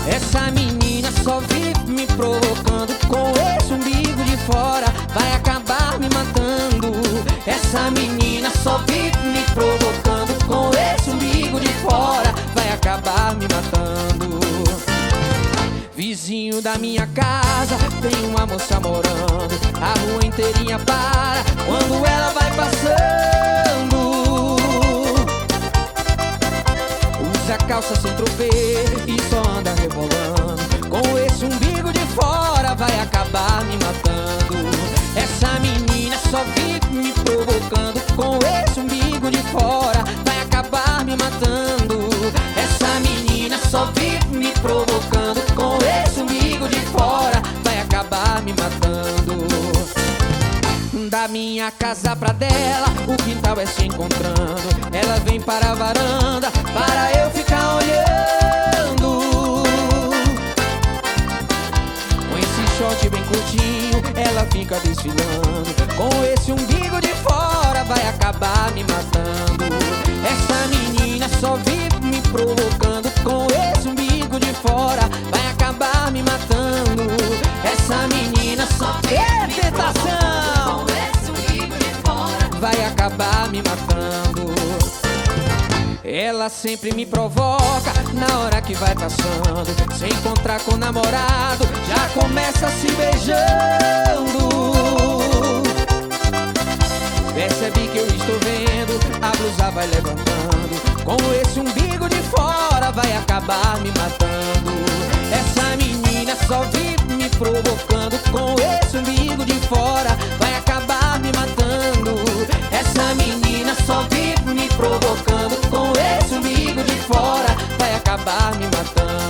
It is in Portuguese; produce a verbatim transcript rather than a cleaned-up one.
Essa menina só vive me provocando, com esse umbigo de fora vai acabar me matando. Essa menina só vive me provocando, com esse umbigo de fora vai acabar me matando. Vizinho da minha casa tem uma moça morando, a rua inteirinha para quando ela vai passando. Usa calça sem tropê e só anda rebolando, com esse umbigo de fora vai acabar me matando. Essa menina só vive me provocando, com esse umbigo de fora vai acabar me matando. Essa menina só vive me provocando, com esse umbigo de fora vai acabar me matando. Da minha casa pra dela, o quintal é se encontrando. Ela vem para a varanda para eu ficar olhando. Com esse short bem curtinho, ela fica desfilando, com esse umbigo de fora vai acabar me matando. Essa menina só vive me provocando, com esse umbigo de fora vai acabar me matando. Essa menina só vive tentação, vai acabar me matando. Ela sempre me provoca na hora que vai passando, se encontrar com o namorado já começa se beijando. Percebe que eu estou vendo, a blusa vai levantando, com esse umbigo de fora vai acabar me matando. Essa menina só vive me provocando, com esse umbigo de fora vai acabar me matando. Essa menina só vive me provocando, com esse umbigo de fora vai acabar me matando.